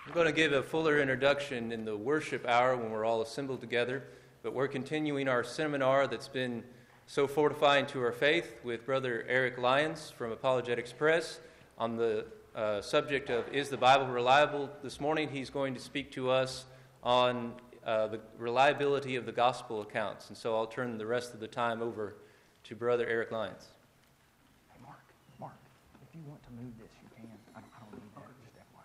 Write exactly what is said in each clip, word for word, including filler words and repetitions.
I'm going to give a fuller introduction in the worship hour when we're all assembled together, but we're continuing our seminar that's been so fortifying to our faith with Brother Eric Lyons from Apologetics Press on the uh, subject of Is the Bible Reliable? This morning he's going to speak to us on uh, the reliability of the gospel accounts, and so I'll turn the rest of the time over to Brother Eric Lyons. Hey Mark, Mark, if you want to move this, you can. I don't, I don't need that, just F Y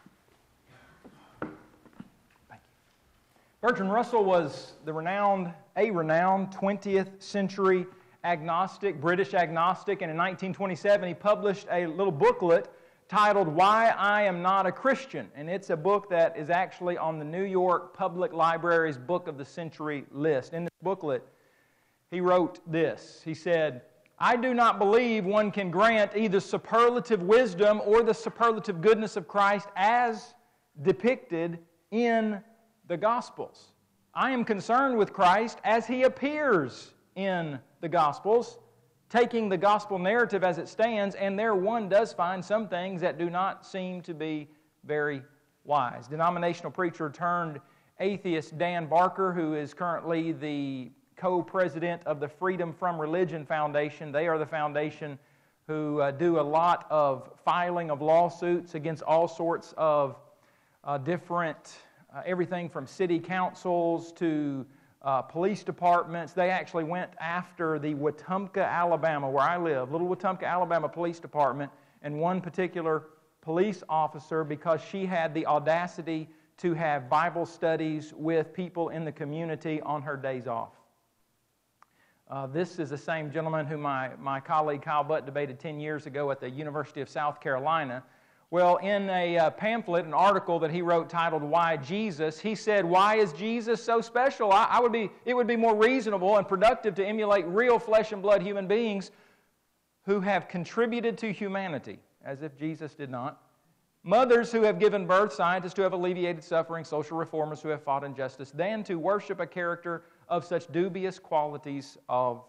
I. Thank you. Bertrand Russell was the renowned, a renowned twentieth century agnostic, British agnostic, and in nineteen twenty-seven he published a little booklet titled Why I Am Not a Christian, and it's a book that is actually on the New York Public Library's Book of the Century list. In this booklet, he wrote this. He said, I do not believe one can grant either superlative wisdom or the superlative goodness of Christ as depicted in the Gospels. I am concerned with Christ as He appears in the Gospels, taking the Gospel narrative as it stands, and there one does find some things that do not seem to be very wise. Denominational preacher turned atheist Dan Barker, who is currently the co-president of the Freedom from Religion Foundation. They are the foundation who uh, do a lot of filing of lawsuits against all sorts of uh, different, uh, everything from city councils to uh, police departments. They actually went after the Wetumpka, Alabama, where I live, Little Wetumpka, Alabama Police Department, and one particular police officer because she had the audacity to have Bible studies with people in the community on her days off. Uh, this is the same gentleman who my, my colleague Kyle Butt debated ten years ago at the University of South Carolina. Well, in a uh, pamphlet, an article that he wrote titled Why Jesus, he said, why is Jesus so special? I, I would be, it would be more reasonable and productive to emulate real flesh and blood human beings who have contributed to humanity, as if Jesus did not. Mothers who have given birth, scientists who have alleviated suffering, social reformers who have fought injustice, than to worship a character of such dubious qualities of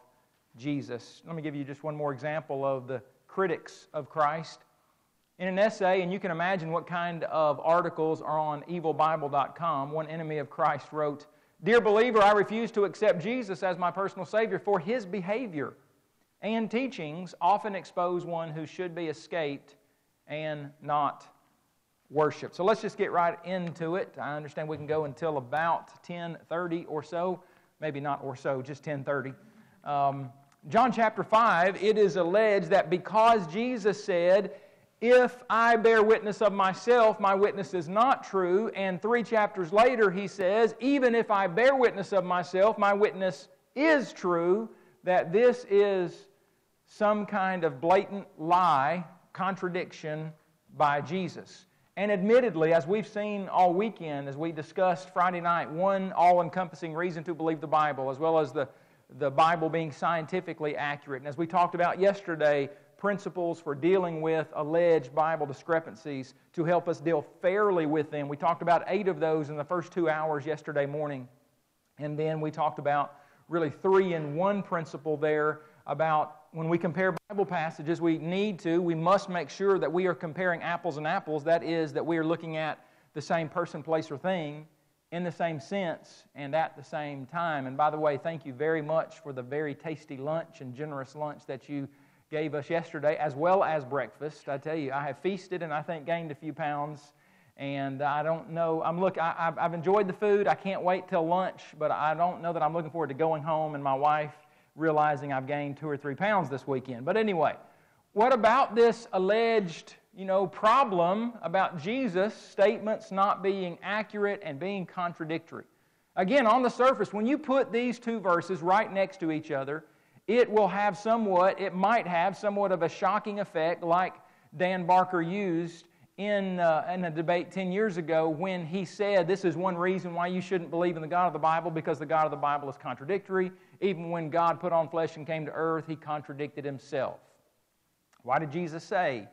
Jesus. Let me give you just one more example of the critics of Christ. In an essay, and you can imagine what kind of articles are on evil bible dot com, one enemy of Christ wrote, Dear believer, I refuse to accept Jesus as my personal Savior, for His behavior and teachings often expose one who should be escaped and not worshiped. So let's just get right into it. I understand we can go until about ten thirty or so. Maybe not or so, just ten thirty. Um, John chapter five, it is alleged that because Jesus said, if I bear witness of myself, my witness is not true. And three chapters later he says, even if I bear witness of myself, my witness is true, that this is some kind of blatant lie, contradiction by Jesus. And admittedly, as we've seen all weekend, as we discussed Friday night, one all-encompassing reason to believe the Bible, as well as the, the Bible being scientifically accurate. And as we talked about yesterday, principles for dealing with alleged Bible discrepancies to help us deal fairly with them. We talked about eight of those in the first two hours yesterday morning. And then we talked about really three in one principle there about when we compare Bible passages, we need to, we must make sure that we are comparing apples and apples. That is, that we are looking at the same person, place, or thing in the same sense and at the same time. And by the way, thank you very much for the very tasty lunch and generous lunch that you gave us yesterday, as well as breakfast. I tell you, I have feasted and I think gained a few pounds. And I don't know, I'm look, I, I've, I've enjoyed the food. I can't wait till lunch, but I don't know that I'm looking forward to going home and my wife realizing I've gained two or three pounds this weekend. But anyway, what about this alleged, you know, problem about Jesus' statements not being accurate and being contradictory? Again, on the surface, when you put these two verses right next to each other, it will have somewhat, it might have somewhat of a shocking effect like Dan Barker used in, uh, in a debate ten years ago when he said this is one reason why you shouldn't believe in the God of the Bible because the God of the Bible is contradictory. Even when God put on flesh and came to earth, He contradicted Himself. Why did Jesus say,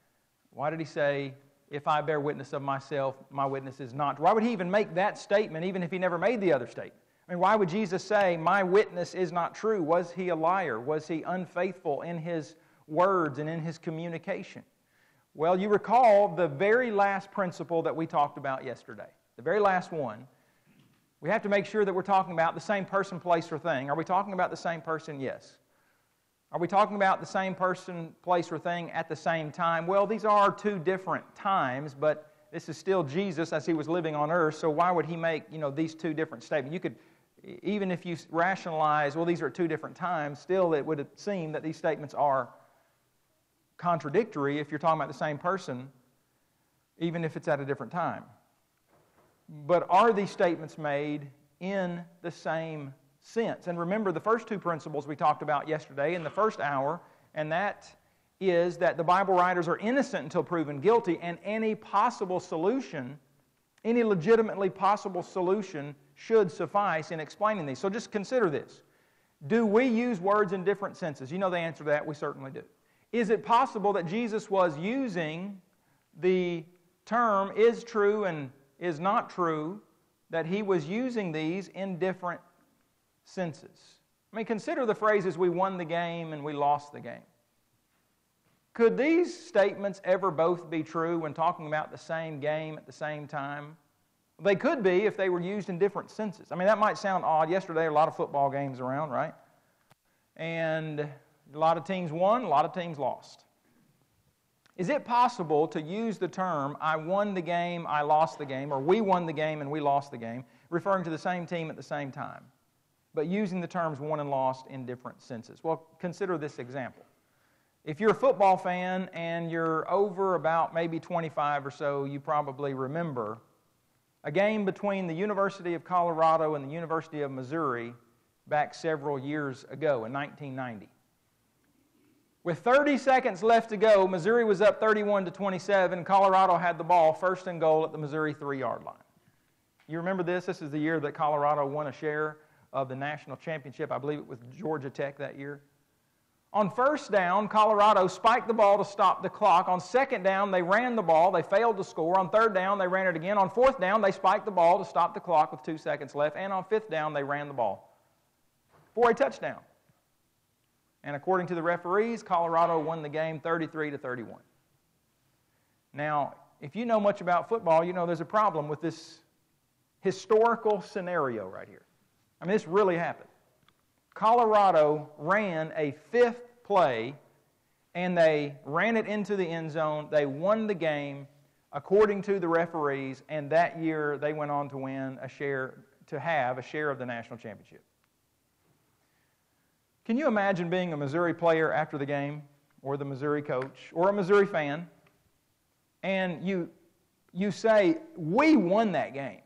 why did He say, if I bear witness of myself, my witness is not true? Why would He even make that statement even if He never made the other statement? I mean, why would Jesus say, my witness is not true? Was He a liar? Was He unfaithful in His words and in His communication? Well, you recall the very last principle that we talked about yesterday, the very last one. We have to make sure that we're talking about the same person, place, or thing. Are we talking about the same person? Yes. Are we talking about the same person, place, or thing at the same time? Well, these are two different times, but this is still Jesus as he was living on earth, so why would he make, you know, these two different statements? You could, even if you rationalize, well, these are at two different times, still it would seem that these statements are contradictory if you're talking about the same person, even if it's at a different time. But are these statements made in the same sense? And remember the first two principles we talked about yesterday in the first hour, and that is that the Bible writers are innocent until proven guilty, and any possible solution, any legitimately possible solution should suffice in explaining these. So just consider this. Do we use words in different senses? You know the answer to that. We certainly do. Is it possible that Jesus was using the term is true and is not true, that he was using these in different senses? I mean, consider the phrases, we won the game and we lost the game. Could these statements ever both be true when talking about the same game at the same time? They could be if they were used in different senses. I mean, that might sound odd. Yesterday, there were a lot of football games around, right? And a lot of teams won, a lot of teams lost. Is it possible to use the term, I won the game, I lost the game, or we won the game and we lost the game, referring to the same team at the same time, but using the terms won and lost in different senses? Well, consider this example. If you're a football fan and you're over about maybe twenty-five or so, you probably remember a game between the University of Colorado and the University of Missouri back several years ago in nineteen ninety. With thirty seconds left to go, Missouri was up thirty-one to twenty-seven. Colorado had the ball first and goal at the Missouri three-yard line. You remember this? This is the year that Colorado won a share of the national championship. I believe it was Georgia Tech that year. On first down, Colorado spiked the ball to stop the clock. On second down, they ran the ball. They failed to score. On third down, they ran it again. On fourth down, they spiked the ball to stop the clock with two seconds left. And on fifth down, they ran the ball for a touchdown. And according to the referees, Colorado won the game thirty-three to thirty-one. Now, if you know much about football, you know there's a problem with this historical scenario right here. I mean, this really happened. Colorado ran a fifth play, and they ran it into the end zone. They won the game according to the referees, and that year they went on to win a share, to have a share of the national championship. Can you imagine being a Missouri player after the game, or the Missouri coach, or a Missouri fan, and you, you say, we won that game,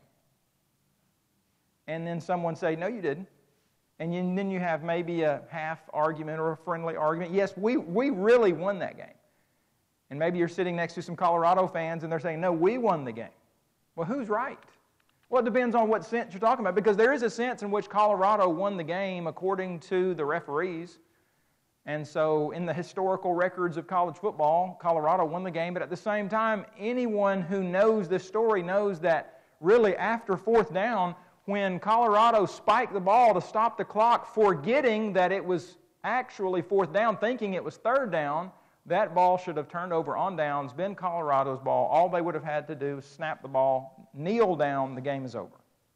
and then someone say, no, you didn't. And you, then you have maybe a half argument or a friendly argument. Yes, we, we really won that game. And maybe you're sitting next to some Colorado fans and they're saying, no, we won the game. Well, who's right? Well, it depends on what sense you're talking about, because there is a sense in which Colorado won the game according to the referees. And so in the historical records of college football, Colorado won the game. But at the same time, anyone who knows this story knows that really after fourth down, when Colorado spiked the ball to stop the clock, forgetting that it was actually fourth down, thinking it was third down, that ball should have turned over on downs, been Colorado's ball. All they would have had to do is snap the ball, kneel down, the game is over.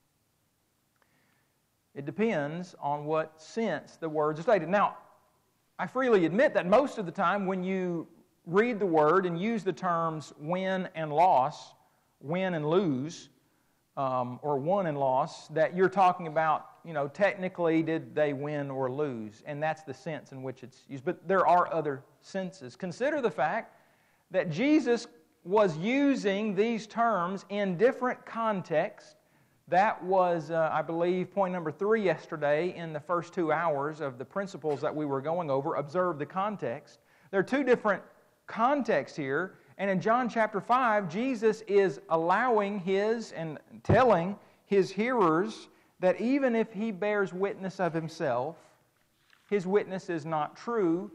It depends on what sense the words are stated. Now, I freely admit that most of the time when you read the word and use the terms win and loss, win and lose, Um, or won and lost, that you're talking about, you know, technically did they win or lose, and that's the sense in which it's used. But there are other senses. Consider the fact that Jesus was using these terms in different contexts. That was, uh, I believe, point number three yesterday in the first two hours of the principles that we were going over. Observe the context. There are two different contexts here. And in John chapter five, Jesus is allowing his and telling his hearers that even if he bears witness of himself, his witness is not true.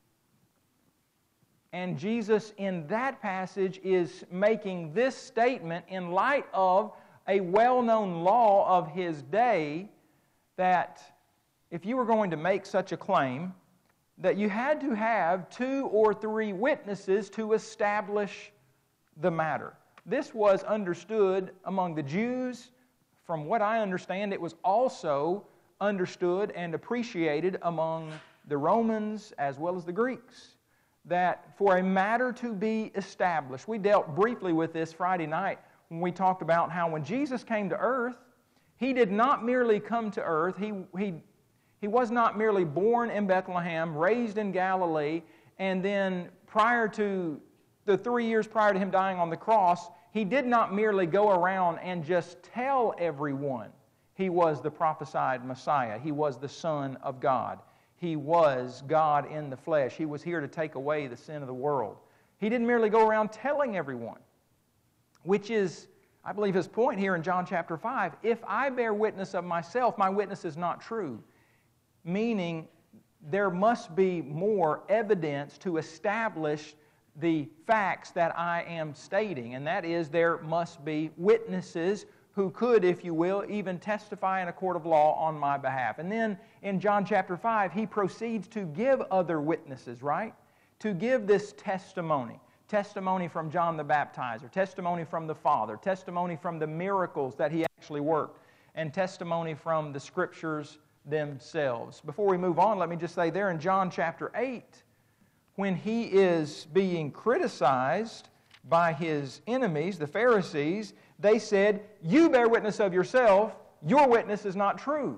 And Jesus in that passage is making this statement in light of a well-known law of his day, that if you were going to make such a claim, that you had to have two or three witnesses to establish the matter. This was understood among the Jews. From what I understand, it was also understood and appreciated among the Romans as well as the Greeks, that for a matter to be established, we dealt briefly with this Friday night when we talked about how when Jesus came to earth, He did not merely come to earth, He, he, he was not merely born in Bethlehem, raised in Galilee, and then prior to the three years prior to Him dying on the cross, He did not merely go around and just tell everyone He was the prophesied Messiah. He was the Son of God. He was God in the flesh. He was here to take away the sin of the world. He didn't merely go around telling everyone, which is, I believe, His point here in John chapter five. If I bear witness of myself, my witness is not true. Meaning, there must be more evidence to establish the facts that I am stating, and that is there must be witnesses who could, if you will, even testify in a court of law on my behalf. And then in John chapter five, He proceeds to give other witnesses, right? To give this testimony. Testimony from John the Baptizer, testimony from the Father, testimony from the miracles that He actually worked, and testimony from the Scriptures themselves. Before we move on, let me just say there in John chapter eight, when He is being criticized by His enemies, the Pharisees, they said, "You bear witness of yourself, your witness is not true."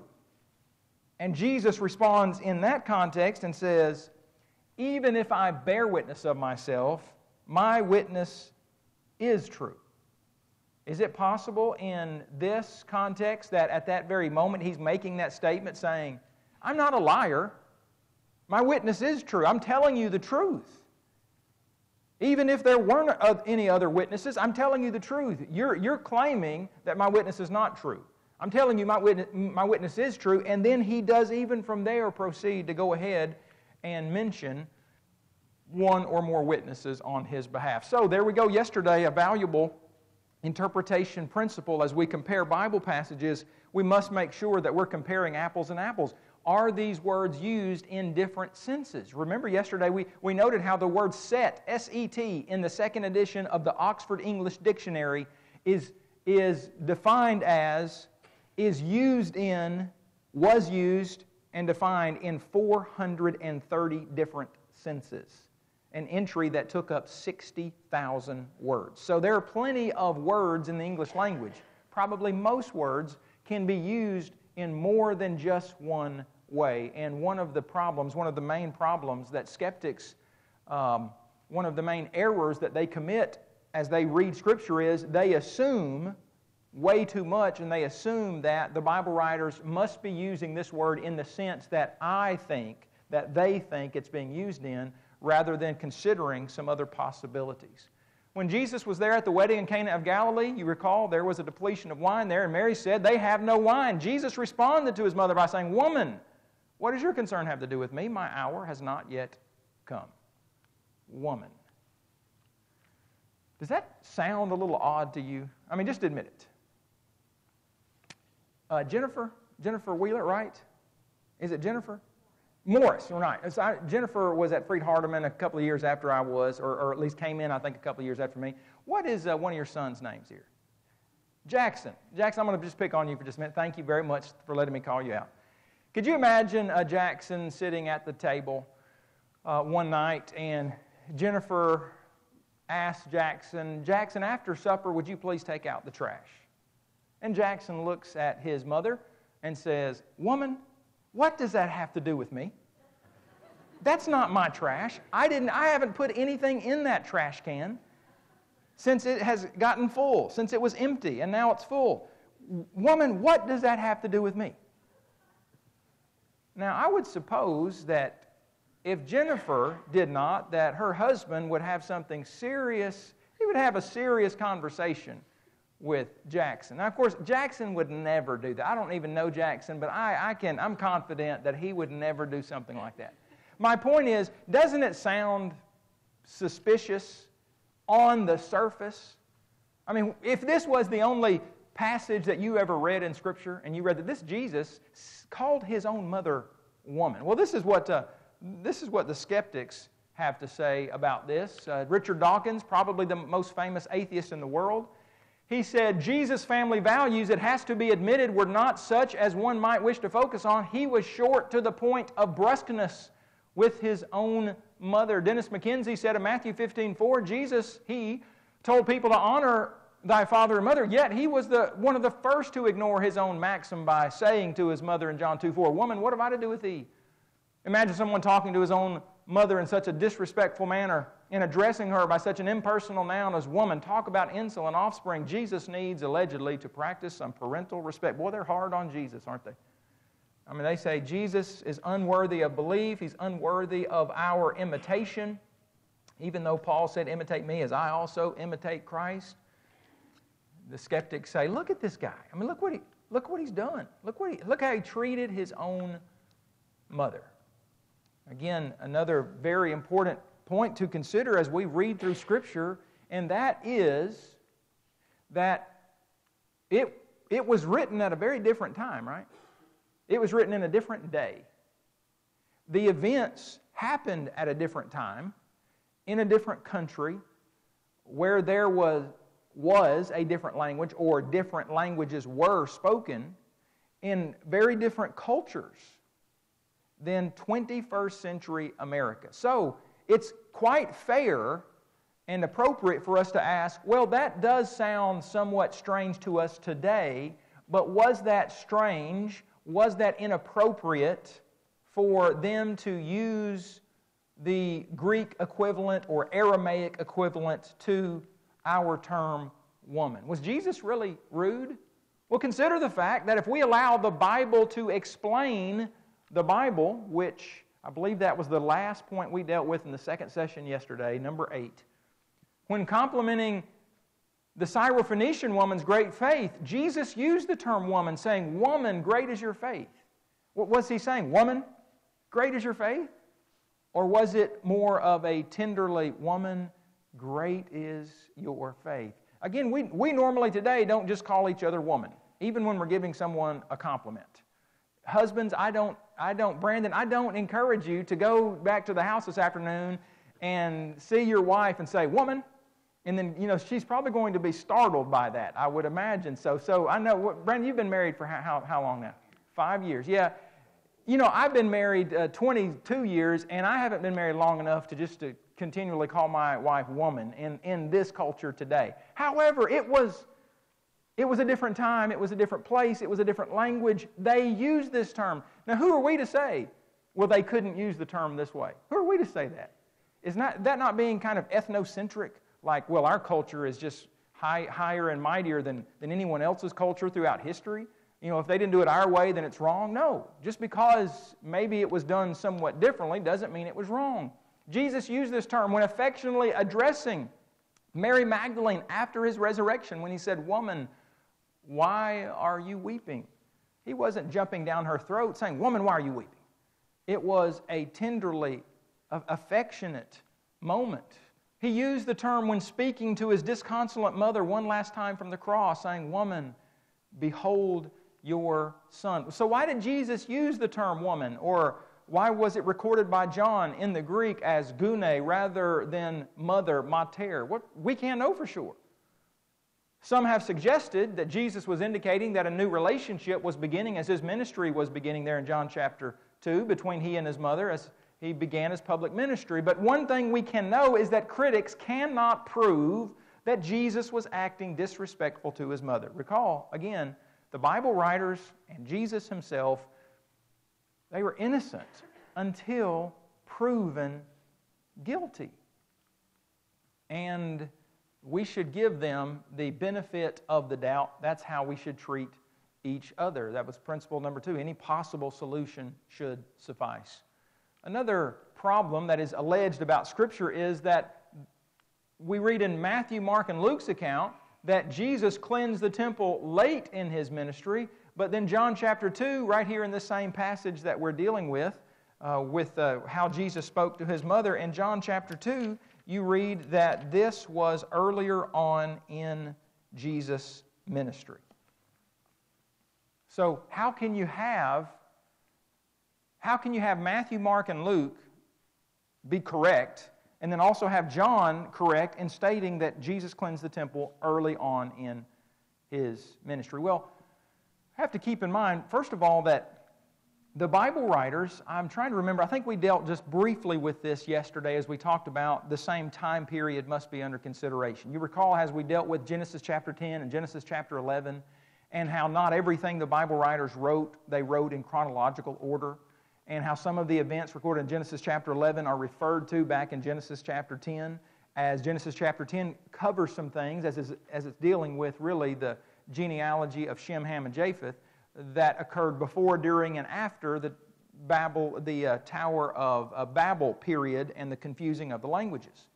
And Jesus responds in that context and says, "Even if I bear witness of myself, my witness is true." Is it possible in this context that at that very moment He's making that statement saying, "I'm not a liar. My witness is true. I'm telling you the truth. Even if there weren't any other witnesses, I'm telling you the truth. You're, you're claiming that my witness is not true. I'm telling you my witness, my witness is true." And then He does even from there proceed to go ahead and mention one or more witnesses on His behalf. So there we go. Yesterday, a valuable interpretation principle as we compare Bible passages. We must make sure that we're comparing apples and apples. Are these words used in different senses? Remember yesterday we, we noted how the word set, S E T, in the second edition of the Oxford English Dictionary is, is defined as, is used in, was used and defined in four hundred thirty different senses. An entry that took up sixty thousand words. So there are plenty of words in the English language. Probably most words can be used in more than just one way. And one of the problems, one of the main problems that skeptics, um, one of the main errors that they commit as they read Scripture is they assume way too much, and they assume that the Bible writers must be using this word in the sense that I think, that they think it's being used in, rather than considering some other possibilities. When Jesus was there at the wedding in Cana of Galilee, you recall there was a depletion of wine there, and Mary said, "They have no wine." Jesus responded to His mother by saying, "Woman, what does your concern have to do with me? My hour has not yet come." Woman. Does that sound a little odd to you? I mean, just admit it. Uh, Jennifer? Jennifer Wheeler, right? Is it Jennifer? Morris, right. So I, Jennifer was at Freed Hardeman a couple of years after I was, or, or at least came in, I think, a couple of years after me. What is uh, one of your sons' names here? Jackson. Jackson, I'm going to just pick on you for just a minute. Thank you very much for letting me call you out. Could you imagine uh, Jackson sitting at the table uh, one night, and Jennifer asked Jackson, "Jackson, after supper, would you please take out the trash?" And Jackson looks at his mother and says, "Woman, what does that have to do with me? That's not my trash. I didn't. I haven't put anything in that trash can since it has gotten full, since it was empty, and now it's full. Woman, what does that have to do with me?" Now, I would suppose that if Jennifer did not, that her husband would have something serious, he would have a serious conversation with Jackson. Now, of course, Jackson would never do that. I don't even know Jackson, but I, I can, I'm confident that he would never do something like that. My point is, doesn't it sound suspicious on the surface? I mean, if this was the only passage that you ever read in Scripture, and you read that this Jesus called His own mother woman. Well, this is what uh, this is what the skeptics have to say about this. Uh, Richard Dawkins, probably the most famous atheist in the world, he said, Jesus' family values, it has to be admitted, were not such as one might wish to focus on. He was short to the point of brusqueness with his own mother. Dennis McKenzie said in Matthew fifteen four, Jesus, he told people to honor thy father and mother, yet he was the one of the first to ignore his own maxim by saying to his mother in John two four, woman, what have I to do with thee? Imagine someone talking to his own mother in such a disrespectful manner and addressing her by such an impersonal noun as woman. Talk about insolent offspring. Jesus needs, allegedly, to practice some parental respect. Boy, they're hard on Jesus, aren't they? I mean, they say Jesus is unworthy of belief. He's unworthy of our imitation. Even though Paul said, imitate me as I also imitate Christ. The skeptics say, look at this guy. I mean, look what he, look what he's done. Look, what he, look how he treated his own mother. Again, another very important point to consider as we read through Scripture, and that is that it, it was written at a very different time, right? It was written in a different day. The events happened at a different time, in a different country, where there was, was a different language, or different languages were spoken, in very different cultures than twenty-first century America. So, it's quite fair and appropriate for us to ask, well, that does sound somewhat strange to us today, but was that strange, was that inappropriate for them to use the Greek equivalent or Aramaic equivalent to our term woman? Was Jesus really rude? Well, consider the fact that if we allow the Bible to explain the Bible, which I believe that was the last point we dealt with in the second session yesterday, number eight. When complimenting the Syrophoenician woman's great faith, Jesus used the term woman, saying, woman, great is your faith. What was he saying? Woman, great is your faith? Or was it more of a tenderly, woman, great is your faith? Again, we, we normally today don't just call each other woman, even when we're giving someone a compliment. Husbands, I don't, I don't, Brandon, I don't encourage you to go back to the house this afternoon and see your wife and say, woman, and then, you know, she's probably going to be startled by that, I would imagine. So, so I know, what, Brandon, you've been married for how, how, how long now? Five years, yeah. You know, I've been married uh, twenty-two years, and I haven't been married long enough to just to continually call my wife woman in, in this culture today. However, it was... It was a different time, it was a different place, it was a different language. They used this term. Now, who are we to say, well, they couldn't use the term this way? Who are we to say that? Is not, that not being kind of ethnocentric? Like, well, our culture is just high, higher and mightier than, than anyone else's culture throughout history? You know, if they didn't do it our way, then it's wrong? No. Just because maybe it was done somewhat differently doesn't mean it was wrong. Jesus used this term when affectionately addressing Mary Magdalene after his resurrection when he said, woman, why are you weeping? He wasn't jumping down her throat saying, woman, why are you weeping? It was a tenderly affectionate moment. He used the term when speaking to his disconsolate mother one last time from the cross, saying, woman, behold your son. So why did Jesus use the term woman? Or why was it recorded by John in the Greek as gune rather than mother, mater? What, we can't know for sure. Some have suggested that Jesus was indicating that a new relationship was beginning as his ministry was beginning there in John chapter two between he and his mother as he began his public ministry. But one thing we can know is that critics cannot prove that Jesus was acting disrespectful to his mother. Recall, again, the Bible writers and Jesus himself, they were innocent until proven guilty. And we should give them the benefit of the doubt. That's how we should treat each other. That was principle number two. Any possible solution should suffice. Another problem that is alleged about Scripture is that we read in Matthew, Mark, and Luke's account that Jesus cleansed the temple late in his ministry, but then John chapter two, right here in this same passage that we're dealing with, uh, with uh, how Jesus spoke to his mother, in John chapter two, you read that this was earlier on in Jesus' ministry. So how can you have how can you have Matthew, Mark, and Luke be correct, and then also have John correct in stating that Jesus cleansed the temple early on in his ministry? Well, I have to keep in mind, first of all, that the Bible writers, I'm trying to remember, I think we dealt just briefly with this yesterday as we talked about the same time period must be under consideration. You recall as we dealt with Genesis chapter ten and Genesis chapter eleven, and how not everything the Bible writers wrote, they wrote in chronological order, and how some of the events recorded in Genesis chapter eleven are referred to back in Genesis chapter ten, as Genesis chapter ten covers some things as, is, as it's dealing with really the genealogy of Shem, Ham, and Japheth that occurred before, during, and after the Babel, the uh, Tower of uh, Babel period and the confusing of the languages.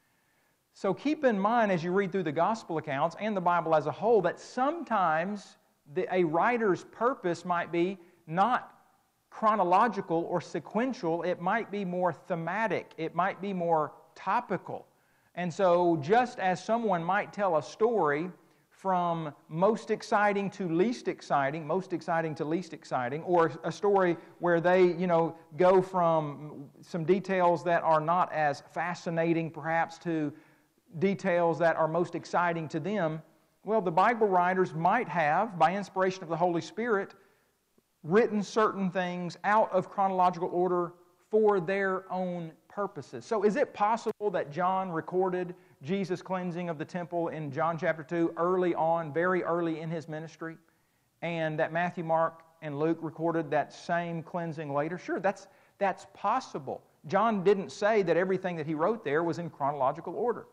So keep in mind as you read through the gospel accounts and the Bible as a whole that sometimes the, a writer's purpose might be not chronological or sequential. It might be more thematic. It might be more topical. And so just as someone might tell a story from most exciting to least exciting, most exciting to least exciting, or a story where they, you know, go from some details that are not as fascinating perhaps to details that are most exciting to them. Well, the Bible writers might have, by inspiration of the Holy Spirit, written certain things out of chronological order for their own purposes. So is it possible that John recorded Jesus' cleansing of the temple in John chapter two early on, very early in his ministry, and that Matthew, Mark, and Luke recorded that same cleansing later? Sure, that's, that's possible. John didn't say that everything that he wrote there was in chronological order.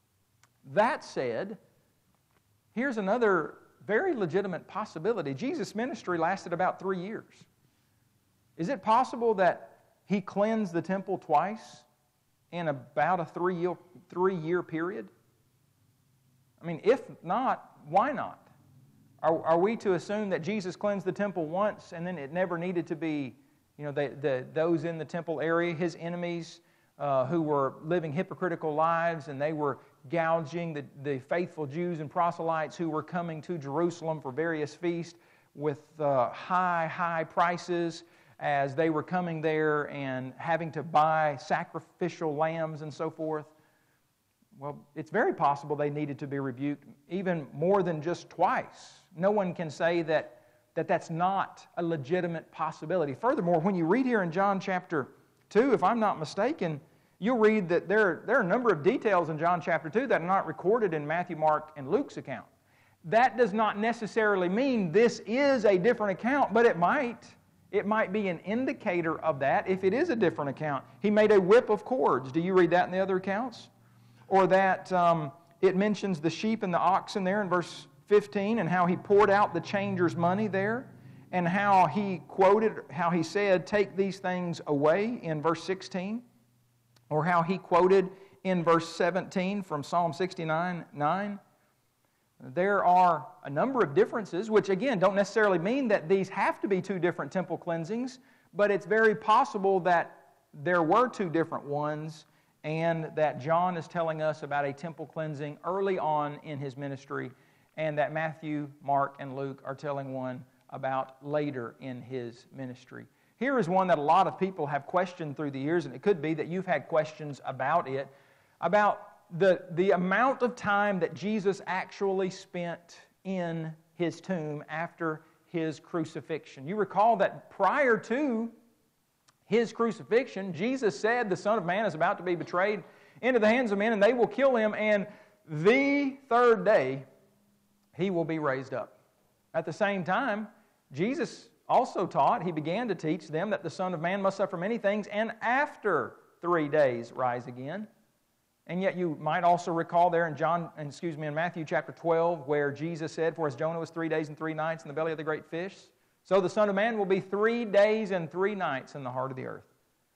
That said, here's another very legitimate possibility. Jesus' ministry lasted about three years. Is it possible that he cleansed the temple twice in about a three-year, three-year period? I mean, if not, why not? Are, are we to assume that Jesus cleansed the temple once and then it never needed to be, you know, the, the, those in the temple area, his enemies uh, who were living hypocritical lives, and they were gouging the, the faithful Jews and proselytes who were coming to Jerusalem for various feasts with uh, high, high prices as they were coming there and having to buy sacrificial lambs and so forth? Well, it's very possible they needed to be rebuked even more than just twice. No one can say that, that that's not a legitimate possibility. Furthermore, when you read here in John chapter two, if I'm not mistaken, you'll read that there, there are a number of details in John chapter two that are not recorded in Matthew, Mark, and Luke's account. That does not necessarily mean this is a different account, but it might. It might be an indicator of that if it is a different account. He made a whip of cords. Do you read that in the other accounts? Or that um, it mentions the sheep and the oxen there in verse fifteen, and how he poured out the changer's money there, and how he quoted, how he said, "Take these things away," in verse sixteen. Or how he quoted in verse seventeen from Psalm sixty-nine nine. There are a number of differences, which again don't necessarily mean that these have to be two different temple cleansings, but it's very possible that there were two different ones, and that John is telling us about a temple cleansing early on in his ministry, and that Matthew, Mark, and Luke are telling one about later in his ministry. Here is one that a lot of people have questioned through the years, and it could be that you've had questions about it, about the, the amount of time that Jesus actually spent in his tomb after his crucifixion. You recall that prior to his crucifixion, Jesus said the Son of Man is about to be betrayed into the hands of men, and they will kill him, and the third day he will be raised up. At the same time, Jesus also taught, he began to teach them that the Son of Man must suffer many things and after three days rise again. And yet you might also recall there in John, excuse me, in Matthew chapter twelve, where Jesus said, "For as Jonah was three days and three nights in the belly of the great fish, so the Son of Man will be three days and three nights in the heart of the earth."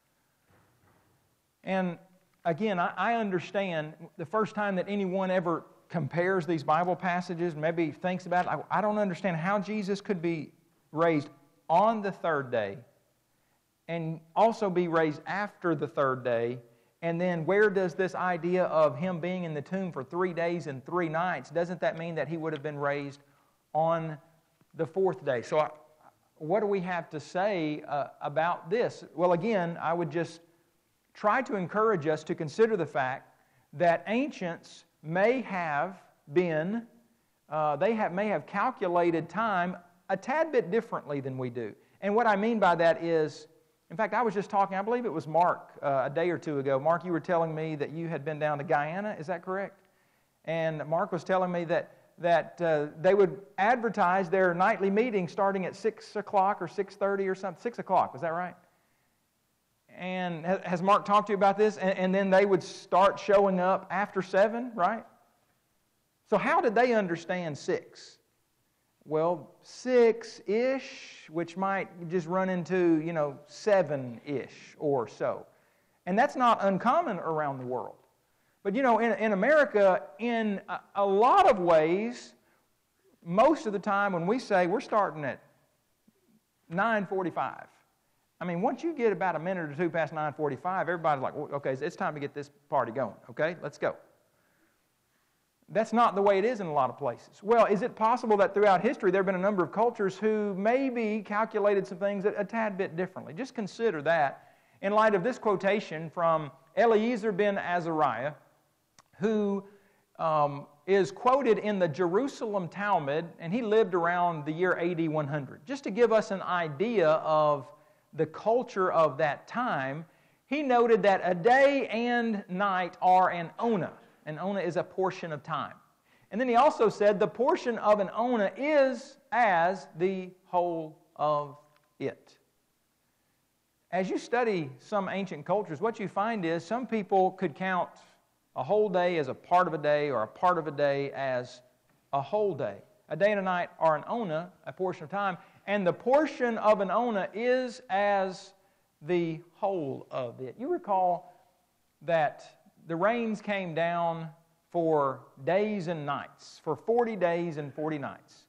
And again, I, I understand the first time that anyone ever compares these Bible passages, maybe thinks about it, I, I don't understand how Jesus could be raised on the third day and also be raised after the third day. And then where does this idea of him being in the tomb for three days and three nights, doesn't that mean that he would have been raised on the fourth day? So I, what do we have to say uh, about this? Well, again, I would just try to encourage us to consider the fact that ancients may have been, uh, they have, may have calculated time a tad bit differently than we do. And what I mean by that is, in fact, I was just talking, I believe it was Mark uh, a day or two ago. Mark, you were telling me that you had been down to Guyana, is that correct? And Mark was telling me that that uh, they would advertise their nightly meeting starting at six o'clock or six thirty or something. six o'clock, was that right? And has Mark talked to you about this? And, and then they would start showing up after seven, right? So how did they understand six? Well, six-ish, which might just run into, you know, seven-ish or so. And that's not uncommon around the world. But, you know, in, in America, in a, a lot of ways, most of the time when we say we're starting at nine forty-five, I mean, once you get about a minute or two past nine forty-five, everybody's like, okay, it's time to get this party going, okay? Let's go. That's not the way it is in a lot of places. Well, is it possible that throughout history there have been a number of cultures who maybe calculated some things a, a tad bit differently? Just consider that in light of this quotation from Eliezer ben Azariah, who um, is quoted in the Jerusalem Talmud, and he lived around the year A D one hundred. Just to give us an idea of the culture of that time, he noted that a day and night are an ona. An ona is a portion of time. And then he also said the portion of an ona is as the whole of it. As you study some ancient cultures, what you find is some people could count a whole day as a part of a day, or a part of a day as a whole day. A day and a night are an ona, a portion of time, and the portion of an ona is as the whole of it. You recall that the rains came down for days and nights, for forty days and forty nights.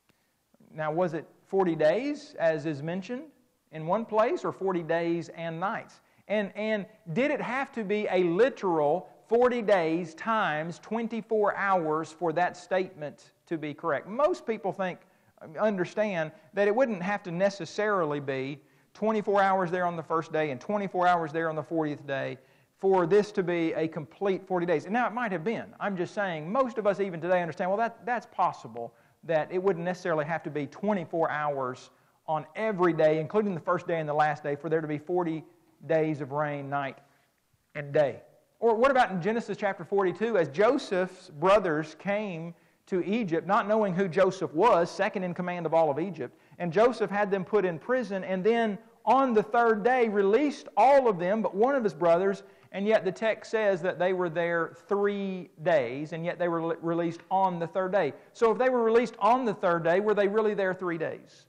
Now, was it forty days, as is mentioned in one place, or forty days and nights? And, and did it have to be a literal forty days times twenty-four hours for that statement to be correct? Most people think, understand, that it wouldn't have to necessarily be twenty-four hours there on the first day and twenty-four hours there on the fortieth day for this to be a complete forty days. And now it might have been. I'm just saying, most of us even today understand, well, that, that's possible, that it wouldn't necessarily have to be twenty-four hours on every day, including the first day and the last day, for there to be forty days of rain, night and day. Or what about in Genesis chapter forty-two, as Joseph's brothers came to Egypt, not knowing who Joseph was, second in command of all of Egypt, and Joseph had them put in prison, and then on the third day released all of them but one of his brothers, and yet the text says that they were there three days, and yet they were released on the third day. So if they were released on the third day, were they really there three days?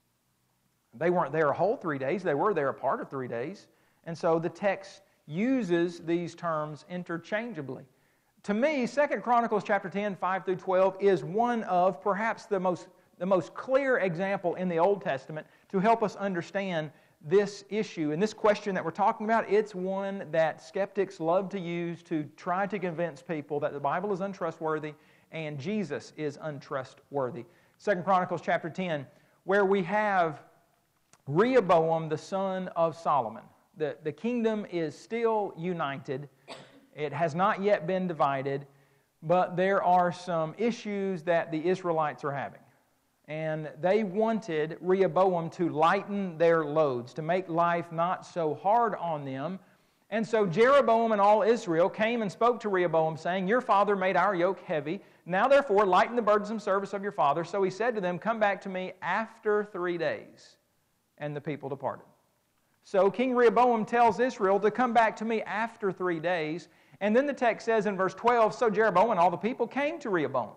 They weren't there a whole three days. They were there a part of three days. And so the text uses these terms interchangeably. To me, Second Chronicles chapter ten, five through twelve is one of perhaps the most, the most clear example in the Old Testament to help us understand this issue. And this question that we're talking about, it's one that skeptics love to use to try to convince people that the Bible is untrustworthy and Jesus is untrustworthy. Second Chronicles chapter ten, where we have Rehoboam, the son of Solomon. The, the kingdom is still united. It has not yet been divided, but there are some issues that the Israelites are having. And they wanted Rehoboam to lighten their loads, to make life not so hard on them. And so Jeroboam and all Israel came and spoke to Rehoboam, saying, "Your father made our yoke heavy. Now therefore lighten the burdensome service of your father." So he said to them, "Come back to me after three days." And the people departed. So King Rehoboam tells Israel to come back to me after three days. And then the text says in verse twelve, so Jeroboam and all the people came to Rehoboam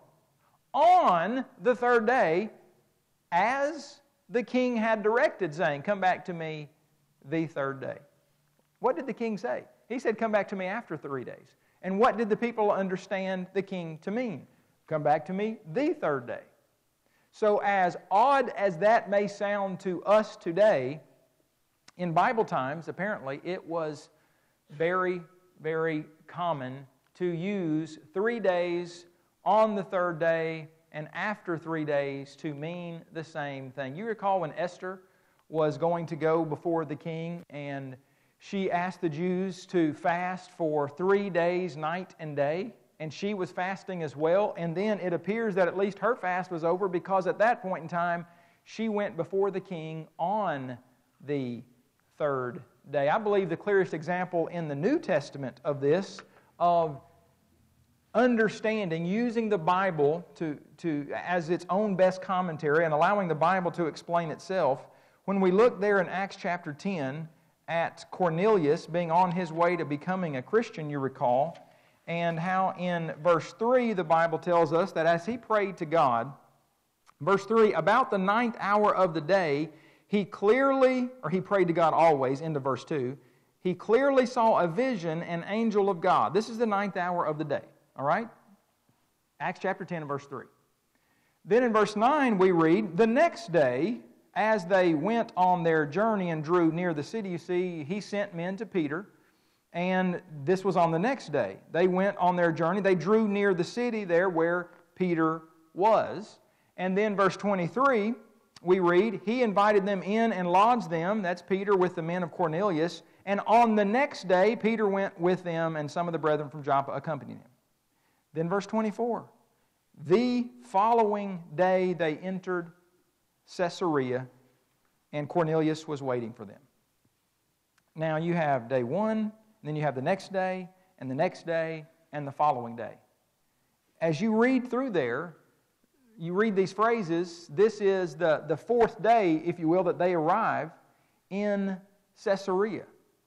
on the third day, as the king had directed, saying, "Come back to me the third day." What did the king say? He said, "Come back to me after three days." And what did the people understand the king to mean? "Come back to me the third day." So as odd as that may sound to us today, in Bible times, apparently, it was very, very common to use three days on the third day and after three days to mean the same thing. You recall when Esther was going to go before the king, and she asked the Jews to fast for three days, night and day, and she was fasting as well. And then it appears that at least her fast was over, because at that point in time, she went before the king on the third day. I believe the clearest example in the New Testament of this, of understanding, using the Bible to, to, as its own best commentary and allowing the Bible to explain itself, when we look there in Acts chapter ten at Cornelius being on his way to becoming a Christian, you recall, and how in verse three the Bible tells us that as he prayed to God, verse three, about the ninth hour of the day, he clearly, or he prayed to God always, into verse two, he clearly saw a vision, an angel of God. This is the ninth hour of the day, all right? Acts chapter ten and verse three. Then in verse nine we read, the next day, as they went on their journey and drew near the city, you see, he sent men to Peter, and this was on the next day. They went on their journey. They drew near the city there where Peter was. And then verse twenty-three, we read, he invited them in and lodged them, that's Peter with the men of Cornelius, and on the next day Peter went with them, and some of the brethren from Joppa accompanied him. Then verse twenty-four, the following day they entered Caesarea, and Cornelius was waiting for them. Now you have day one, and then you have the next day, and the next day, and the following day. As you read through there, you read these phrases, this is the, the fourth day, if you will, that they arrive in Caesarea.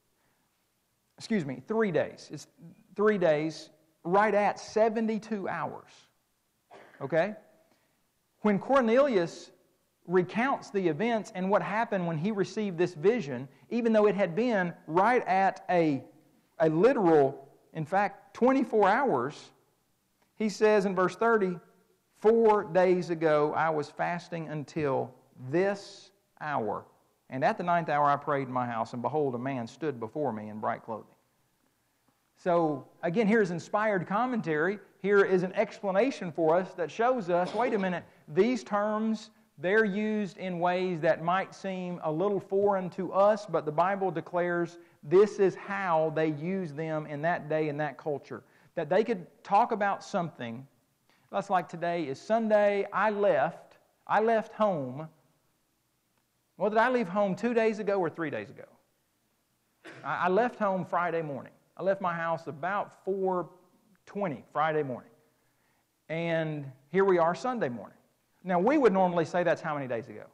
Excuse me, three days. It's three days, right at seventy-two hours. Okay? When Cornelius recounts the events and what happened when he received this vision, even though it had been right at a, a literal, in fact, twenty-four hours, he says in verse thirty, four days ago I was fasting until this hour, and at the ninth hour I prayed in my house, and behold, a man stood before me in bright clothing. So, again, here's inspired commentary. Here is an explanation for us that shows us, wait a minute, these terms, they're used in ways that might seem a little foreign to us, but the Bible declares this is how they used them in that day, in that culture. That they could talk about something, that's like today is Sunday, I left, I left home. Well, did I leave home two days ago or three days ago? I left home Friday morning. I left my house about four twenty Friday morning. And here we are Sunday morning. Now, we would normally say that's how many days ago?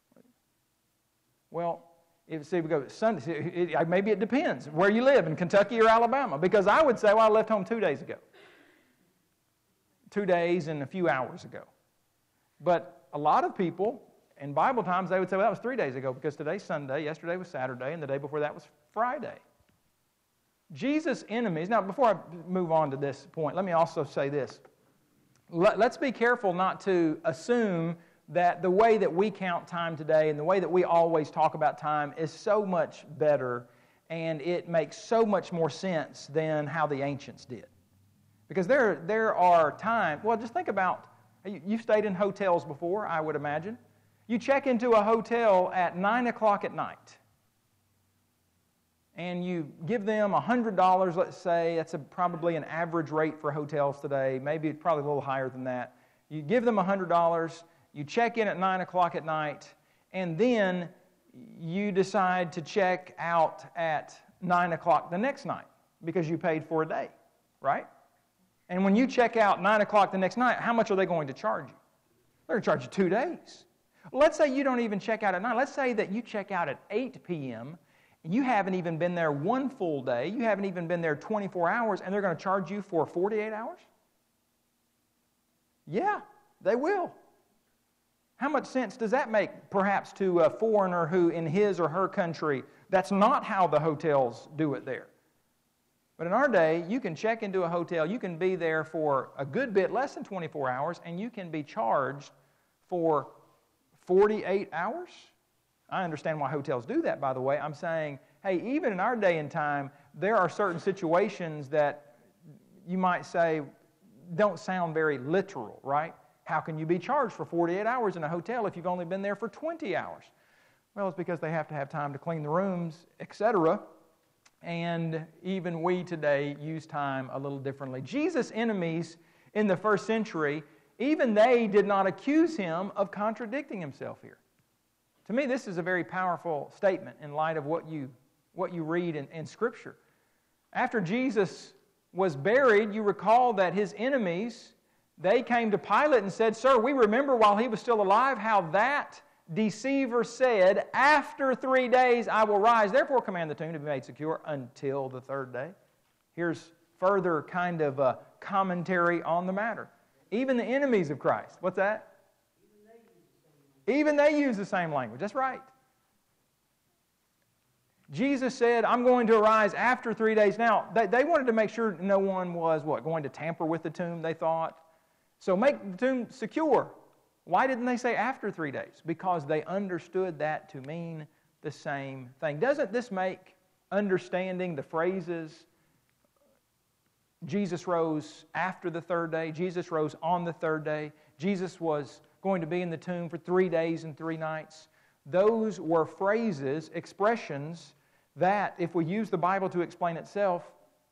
Well, if see, we go Sunday, it, maybe it depends where you live, in Kentucky or Alabama, because I would say, well, I left home two days ago. Two days and a few hours ago. But a lot of people, in Bible times, they would say, well, that was three days ago, because today's Sunday, yesterday was Saturday, and the day before that was Friday. Jesus' enemies, now before I move on to this point, let me also say this. Let's be careful not to assume that the way that we count time today and the way that we always talk about time is so much better and it makes so much more sense than how the ancients did. Because there, there are times, well, just think about, you've stayed in hotels before, I would imagine. You check into a hotel at nine o'clock at night. And you give them one hundred dollars, let's say. That's a, probably an average rate for hotels today. Maybe probably a little higher than that. You give them one hundred dollars, you check in at nine o'clock at night, and then you decide to check out at nine o'clock the next night because you paid for a day, right? And when you check out nine o'clock the next night, how much are they going to charge you? They're going to charge you two days. Let's say you don't even check out at nine. Let's say that you check out at eight p.m., you haven't even been there one full day. You haven't even been there twenty-four hours, and they're going to charge you for forty-eight hours? Yeah, they will. How much sense does that make, perhaps, to a foreigner who, in his or her country, that's not how the hotels do it there? But in our day, you can check into a hotel, you can be there for a good bit less than twenty-four hours, and you can be charged for forty-eight hours? I understand why hotels do that, by the way. I'm saying, hey, even in our day and time, there are certain situations that you might say don't sound very literal, right? How can you be charged for forty-eight hours in a hotel if you've only been there for twenty hours? Well, it's because they have to have time to clean the rooms, et cetera. and even we today use time a little differently. Jesus' enemies in the first century, even they did not accuse him of contradicting himself here. To me, this is a very powerful statement in light of what you, what you read in, in Scripture. After Jesus was buried, you recall that his enemies, they came to Pilate and said, "Sir, we remember while he was still alive how that deceiver said, 'After three days I will rise. Therefore command the tomb to be made secure until the third day.'" Here's further kind of a commentary on the matter. Even the enemies of Christ, what's that? Even they use the same language. That's right. Jesus said, "I'm going to arise after three days." Now, they, they wanted to make sure no one was, what, going to tamper with the tomb, they thought. So make the tomb secure. Why didn't they say after three days? Because they understood that to mean the same thing. Doesn't this make understanding the phrases, Jesus rose after the third day, Jesus rose on the third day, Jesus was going to be in the tomb for three days and three nights. Those were phrases, expressions, that if we use the Bible to explain itself,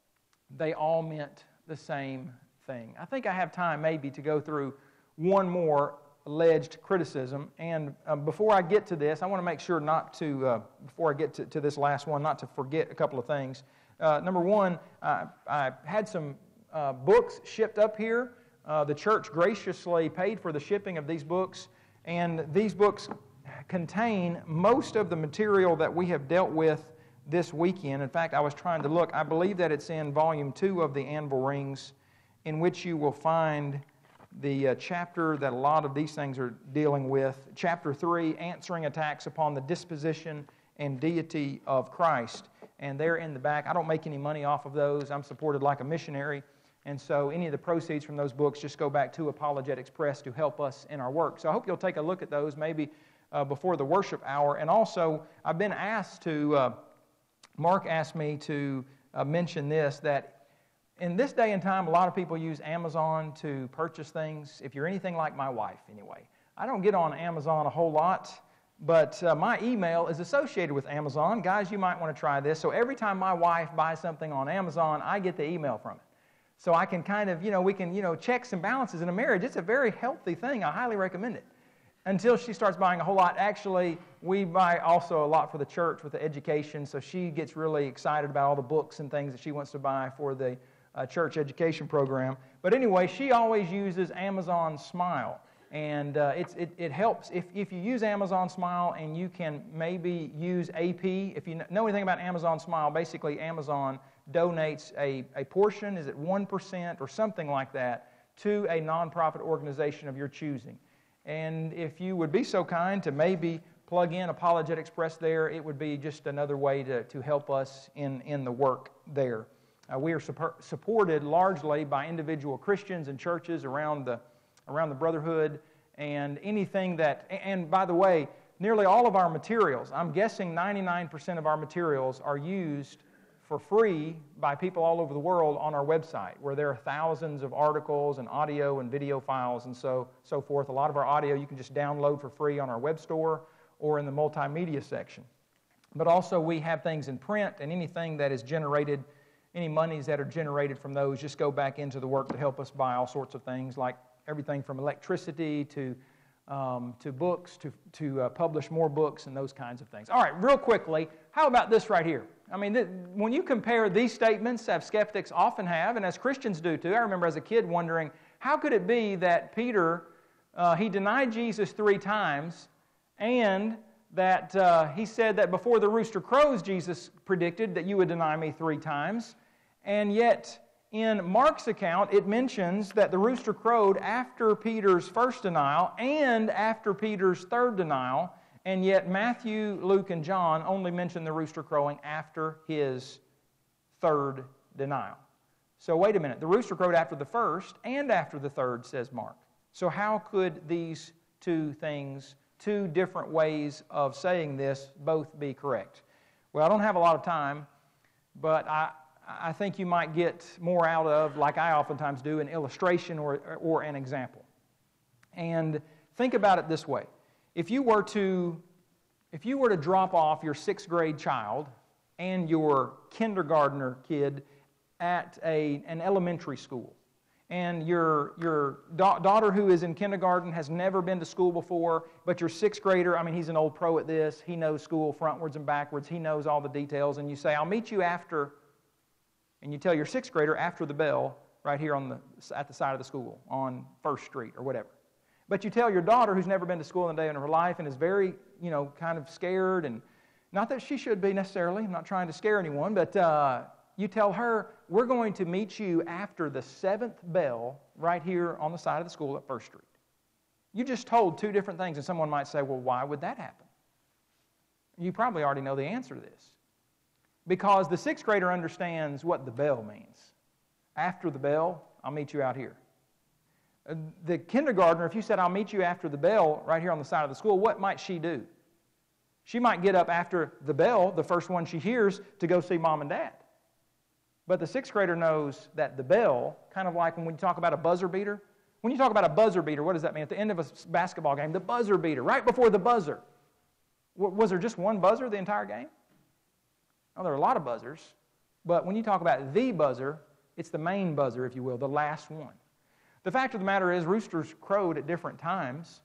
they all meant the same thing. I think I have time maybe to go through one more alleged criticism. And uh, before I get to this, I want to make sure not to, uh, before I get to, to this last one, not to forget a couple of things. Uh, number one, uh, I had some uh, books shipped up here. Uh, the church graciously paid for the shipping of these books, and these books contain most of the material that we have dealt with this weekend. In fact, I was trying to look. I believe that it's in volume two of the Anvil Rings, in which you will find the uh, chapter that a lot of these things are dealing with. Chapter three, Answering Attacks Upon the Disposition and Deity of Christ. And they're in the back. I don't make any money off of those. I'm supported like a missionary. And so any of the proceeds from those books just go back to Apologetics Press to help us in our work. So I hope you'll take a look at those maybe uh, before the worship hour. And also, I've been asked to, uh, Mark asked me to uh, mention this, that in this day and time, a lot of people use Amazon to purchase things. If you're anything like my wife, anyway. I don't get on Amazon a whole lot, but uh, my email is associated with Amazon. Guys, you might want to try this. So every time my wife buys something on Amazon, I get the email from it. So I can kind of, you know, we can, you know, checks and balances in a marriage. It's a very healthy thing. I highly recommend it. Until she starts buying a whole lot. Actually, we buy also a lot for the church with the education, so she gets really excited about all the books and things that she wants to buy for the uh, church education program. But anyway, she always uses Amazon Smile. And uh, it's, it, it helps if, if you use Amazon Smile and you can maybe use A P. If you know anything about Amazon Smile, basically Amazon donates a, a portion, is it one percent or something like that, to a nonprofit organization of your choosing. And if you would be so kind to maybe plug in Apologetics Press there, it would be just another way to, to help us in, in the work there. Uh, we are support, supported largely by individual Christians and churches around the around the Brotherhood, and anything that, and by the way, nearly all of our materials, I'm guessing ninety-nine percent of our materials are used for free by people all over the world on our website, where there are thousands of articles and audio and video files and so, so forth. A lot of our audio you can just download for free on our web store or in the multimedia section. But also we have things in print, and anything that is generated, any monies that are generated from those just go back into the work to help us buy all sorts of things, like everything from electricity to um, to books, to, to uh, publish more books and those kinds of things. All right, real quickly, how about this right here? I mean, th- when you compare these statements, as skeptics often have, and as Christians do too, I remember as a kid wondering, how could it be that Peter, uh, he denied Jesus three times, and that uh, he said that before the rooster crows, Jesus predicted that you would deny me three times, and yet in Mark's account, it mentions that the rooster crowed after Peter's first denial and after Peter's third denial, and yet Matthew, Luke, and John only mention the rooster crowing after his third denial. So wait a minute, the rooster crowed after the first and after the third, says Mark. So how could these two things, two different ways of saying this, both be correct? Well, I don't have a lot of time, but I... I think you might get more out of, like I oftentimes do, an illustration or, or an example. And think about it this way. If you were to, if you were to drop off your sixth grade child and your kindergartner kid at a, an elementary school, and your, your da- daughter who is in kindergarten has never been to school before, but your sixth grader, I mean, he's an old pro at this, he knows school frontwards and backwards, he knows all the details, and you say, I'll meet you after, and you tell your sixth grader after the bell right here on the, at the side of the school on First Street or whatever. But you tell your daughter who's never been to school in a day in her life and is very, you know, kind of scared, and not that she should be necessarily, I'm not trying to scare anyone, but uh, you tell her, we're going to meet you after the seventh bell right here on the side of the school at First Street. You just told two different things, and someone might say, well, why would that happen? You probably already know the answer to this. Because the sixth grader understands what the bell means. After the bell, I'll meet you out here. The kindergartner, if you said, I'll meet you after the bell right here on the side of the school, what might she do? She might get up after the bell, the first one she hears, to go see mom and dad. But the sixth grader knows that the bell, kind of like when we talk about a buzzer beater, when you talk about a buzzer beater, what does that mean? At the end of a basketball game, the buzzer beater, right before the buzzer. Was there just one buzzer the entire game? Oh, there are a lot of buzzers. But when you talk about the buzzer, it's the main buzzer, if you will, the last one. The fact of the matter is, roosters crowed at different times.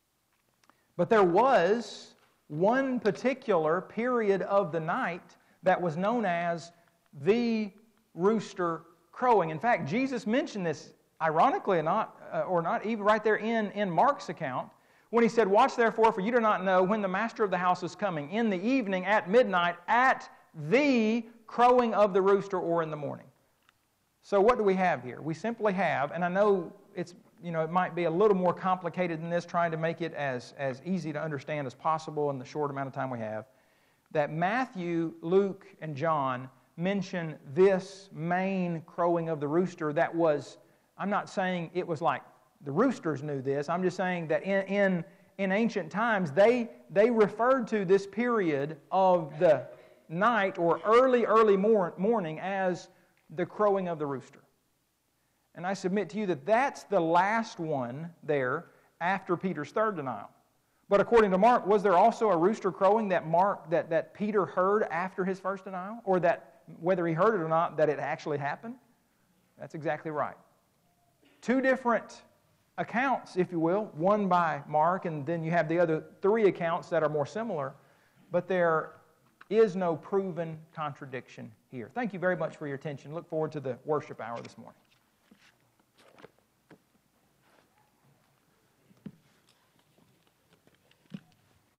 But there was one particular period of the night that was known as the rooster crowing. In fact, Jesus mentioned this, ironically or not, uh, or not, even right there in, in Mark's account, when he said, watch therefore, for you do not know when the master of the house is coming, in the evening, at midnight, at the crowing of the rooster, or in the morning. So what do we have here? We simply have, and I know it's, you know, it might be a little more complicated than this, trying to make it as, as easy to understand as possible in the short amount of time we have, that Matthew, Luke, and John mention this main crowing of the rooster that was, I'm not saying it was like the roosters knew this, I'm just saying that in, in, in ancient times, they, they referred to this period of the night or early, early mor- morning as the crowing of the rooster. And I submit to you that that's the last one there after Peter's third denial. But according to Mark, was there also a rooster crowing that Mark that, that Peter heard after his first denial? Or that, whether he heard it or not, that it actually happened? That's exactly right. Two different accounts, if you will, one by Mark, and then you have the other three accounts that are more similar, but there is no proven contradiction here. Thank you very much for your attention. Look forward to the worship hour this morning.